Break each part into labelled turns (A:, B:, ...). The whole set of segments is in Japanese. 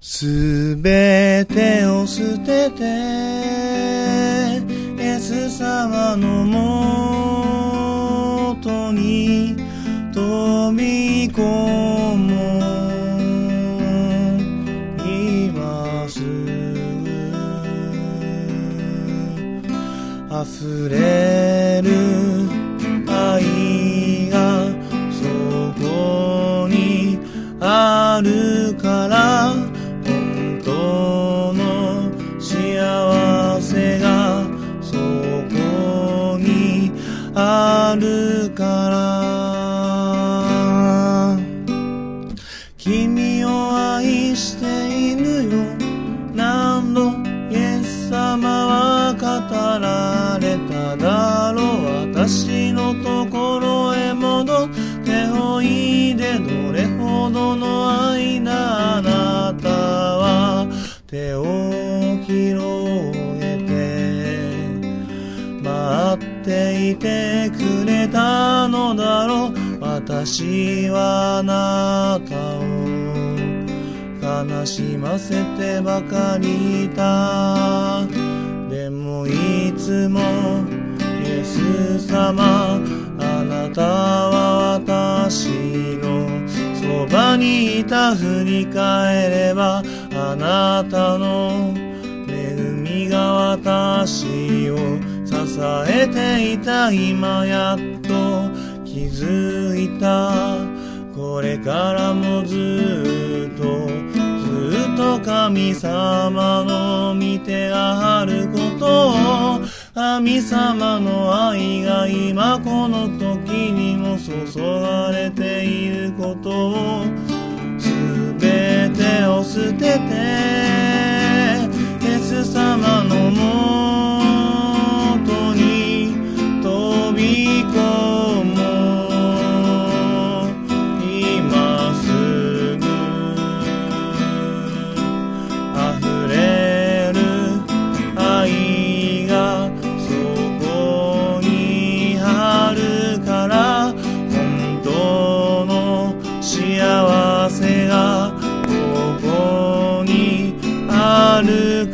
A: すべてを捨ててイエス様のもとに飛び込もう今すぐ溢れる愛がそこにあるから本当の幸せがそこにあるから君を愛しているよ何度イエス様は語られただろう私のところへ戻っておいでどれほどの愛だあなたは手を広げて待っていてくれたのだろう私はあなたを悲しませてばかりいたでもいつもイエス様あなたは私のそばにいた振り返ればあなたの恵みが私を支えていた今やっと気づいたこれからもずっと神様の見てあることを神様の愛が今この時にも注がれていることをすべてを捨ててイエス様のもとに飛び込もう今すぐ溢れる愛がそこにあるから本当の幸せがここにある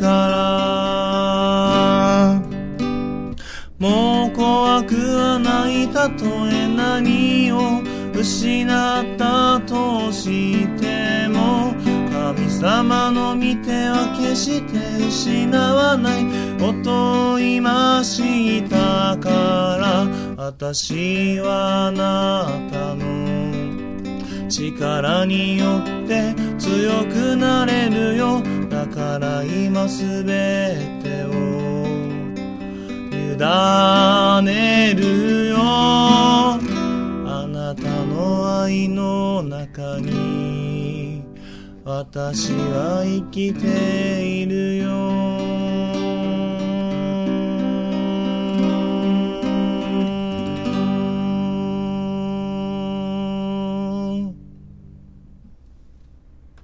A: からもう怖くはないたとえ何を失ったとしても神様の御手は決して失わないことを今知ったから私はあなたの力によって強くなれるよだから今すべてを委ねるよあなたの愛の中に私は生きているよ